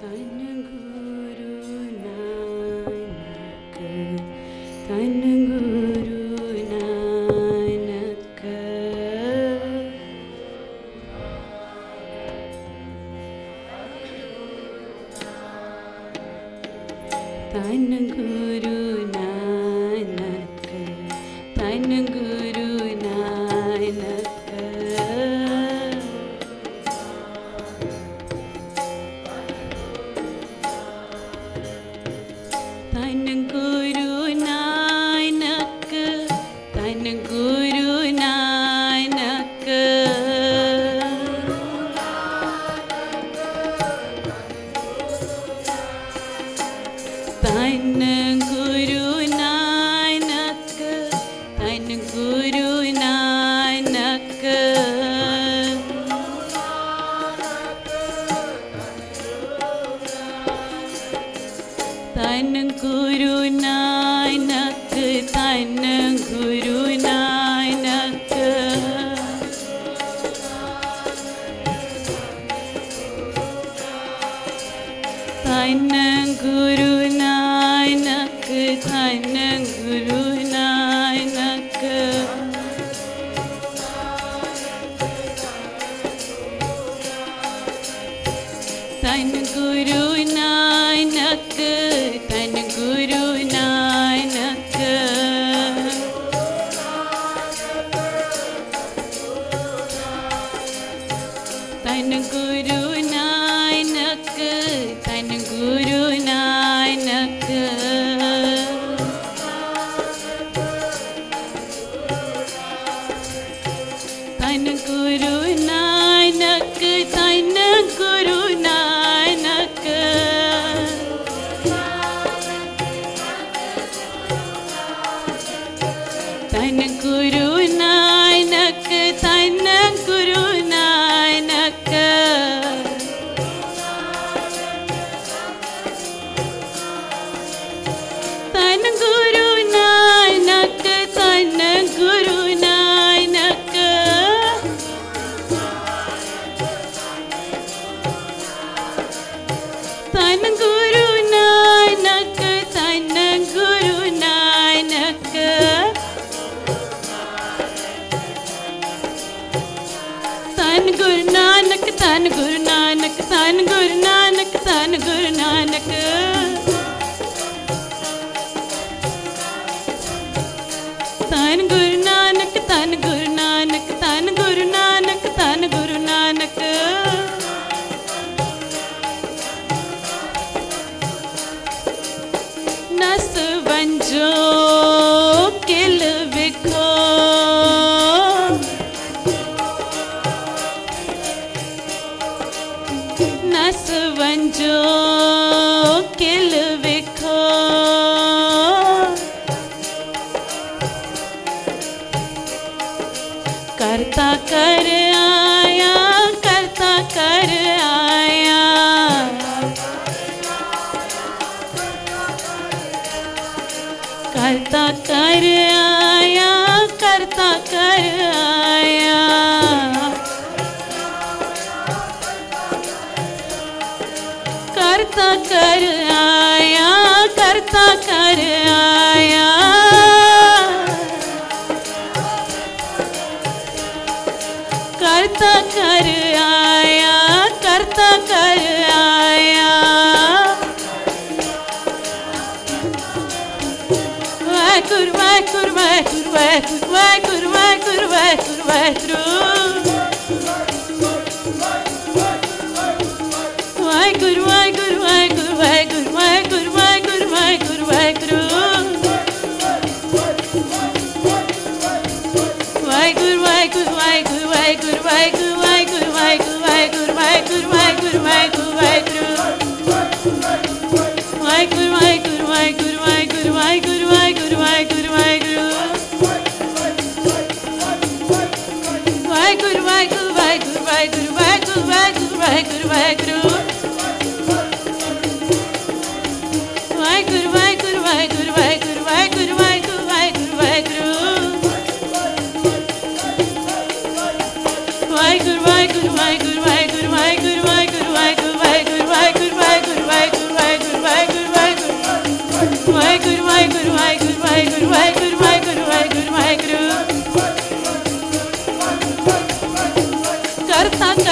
धन गुरु नानक, धन गुरु नानक। धन गुरु नानक, धन गुरु नानक। धन गुरु नानक, धन गुरु नानक। धन गुरु नानक, धन गुरु नानक। धन गुरु नानक, धन गुरु नानक। धन गुरु नानक, धन गुरु नानक। धन गुरु नानक, धन गुरु नानक। धन गुरु नानक, धन गुरु नानक। धन गुरु नानक, धन गुरु नानक। धन गुरु नानक, धन गुरु नानक। धन गुरु नानक, धन गुरु नानक। धन गुरु नानक, धन गुरु नानक। धन गुरु नानक, धन गुरु नानक, धन गुरु नानक, धन गुरु नानक। धन गुरु नानक, धन गुरु नानक, धन गुरु नानक, धन गुरु नानक। नस वंजो किल विखो, नस वंजो किल विखो। करता कर आया, करता कर आया। करता कर आया, करता कर आया। करता कर आया, करता कर आया। करता कर आया, करता कर आया। वाहेगुरु वाहेगुरु वाहेगुरु वाहेगुरु वाहेगुरु वाहेगुरु वाहेगुरु वाहेगुरु। वाहेगुरु वाहेगुरु वाहेगुरु वाहेगुरु वाहेगुरु वाहेगुरु वाहेगुरु वाहेगुरु। वाहेगुरु वाहेगुरु वाहेगुरु वाहेगुरु वाहेगुरु वाहेगुरु वाहेगुरु वाहेगुरु वाहेगुरु वाहेगुरु वाहेगुरु वाहेगुरु। वाहेगुरु वाहेगुरु वाहेगुरु वाहेगुरु वाहेगुरु वाहेगुरु वाहेगुरु वाहेगुरु। वाहेगुरु वाहेगुरु वाहेगुरु वाहेगुरु वाहेगुरु वाहेगुरु वाहेगुरु वाहेगुरु। वाहेगुरु वाहेगुरु वाहेगुरु वाहेगुरु वाहेगुरु वाहेगुरु वाहेगुरु वाहेगुरु। वाहेगुरु वाहेगुरु वाहेगुरु वाहेगुरु वाहेगुरु वाहेगुरु वाहेगुरु वाहेगुरु वाहेगुरु वाहेगुरु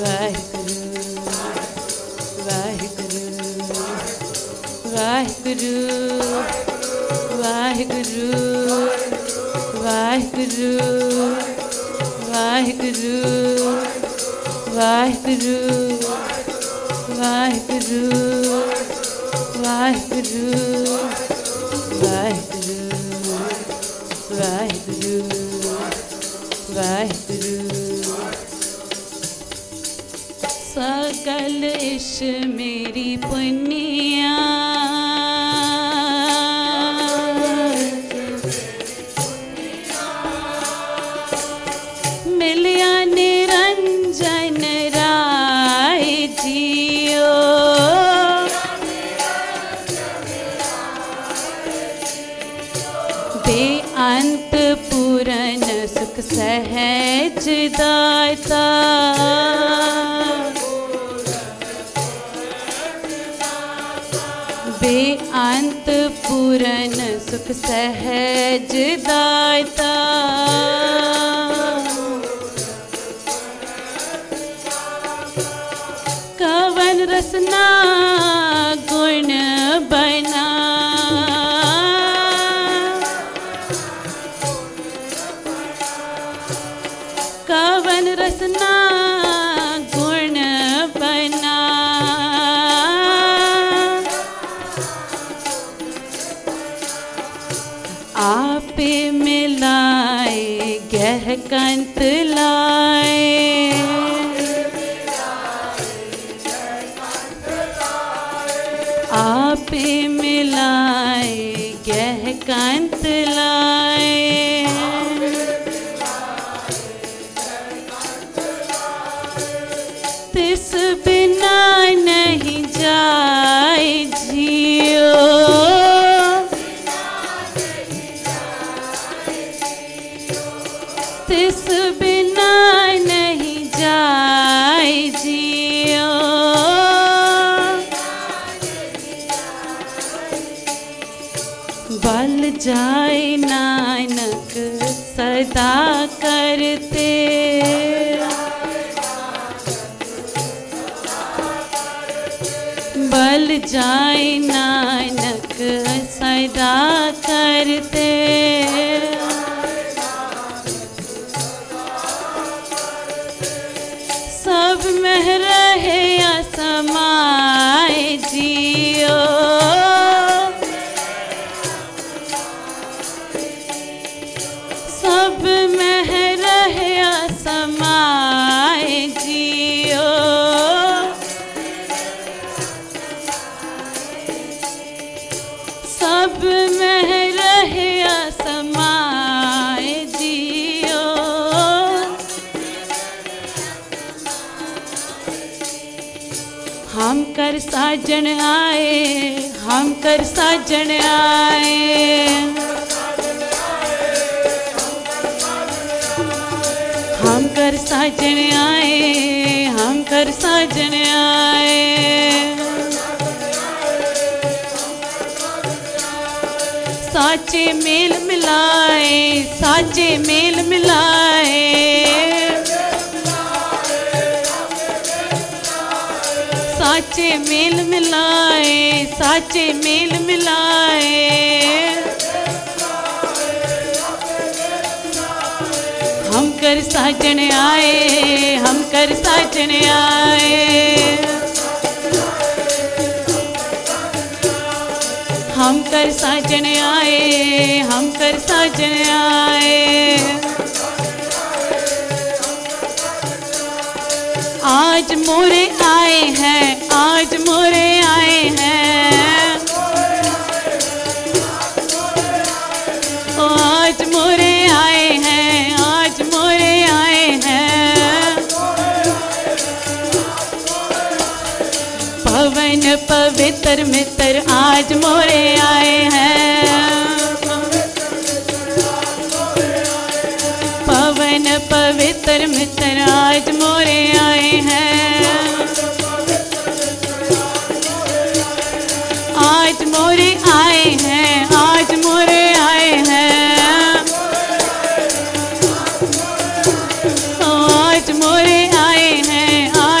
वाहिगुरु वाहिगुरु वाहिगुरु वाहिगुरु वाहिगुरु वाहिगुरु वाहिगुरु वाहिगुरु वाहिगुरु वाहिगुरु सकल इश मेरी पुनिया मिलिया निरंजन राय जियो बेअंत पूरन सुख सहज दाता बेअंत पूरन सुख सहज दाता कवन रसना गुण बना कवन रसना गुण बना आपे मिलाए गह कंत लाए आपे मिलाए गह कंत लाए तिस बिना नहीं जाए जियो तिस बिना नहीं जाए जियो बल जाए नानक सदा करते बल जाए नानक सदा करते सब में रहे असमाए जियो सब में रहे असमाए जियो सब में रहे असमाए जियो हम कर साजन आए हम कर साजन आए हम कर साजन आए हम कर साजन आए साचे मेल मिलाए साचे मेल मिलाए साचे मेल मिलाए साचे मेल मिलाए हम कर साजन आए हम कर साजन आए हम कर साजन आए हम कर साजन आए आज मोरे आए हैं आज मोरे आए हैं आज मोरे आए हैं आज मोरे आए हैं पवन पवित्र मित्र आज मोरे आए हैं पवन पवित्र मित्र आज मोरे आए हैं आज मोरे आए हैं आज मोरे आए हैं आज मोरे आए हैं आज